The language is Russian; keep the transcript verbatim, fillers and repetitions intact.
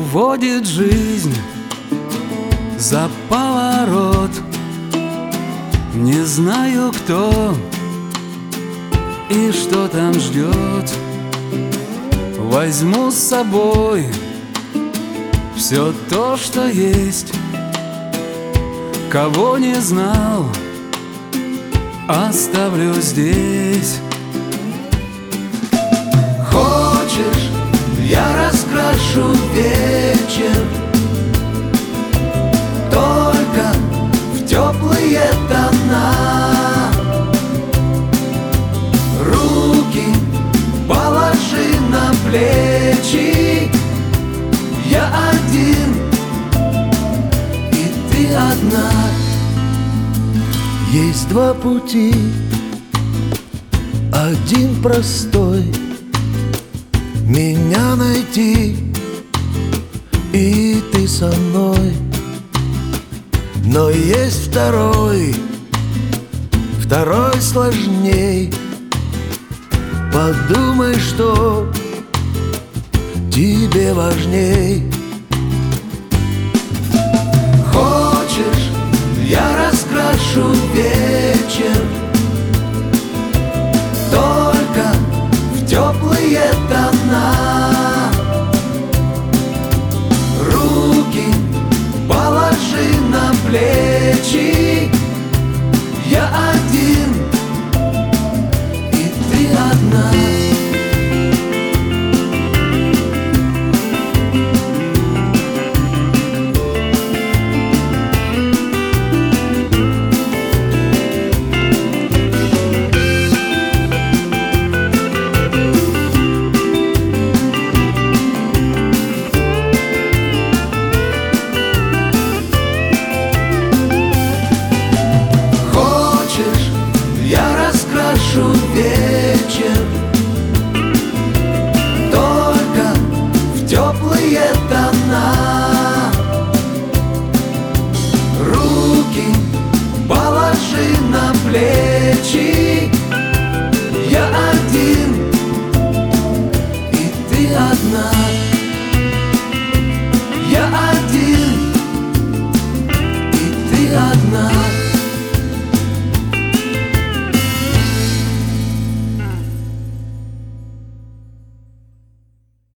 уводит жизнь за поворот. Не знаю, кто и что там ждет. Возьму с собой все то, что есть. Кого не знал, оставлю здесь. Хочешь, я раскрашу вечер, только в теплые тона. Руки положи на плечи. Я один, и ты одна. Есть два пути, один простой — меня найти, и ты со мной. Но есть второй, второй сложней. Подумай, что тебе важней.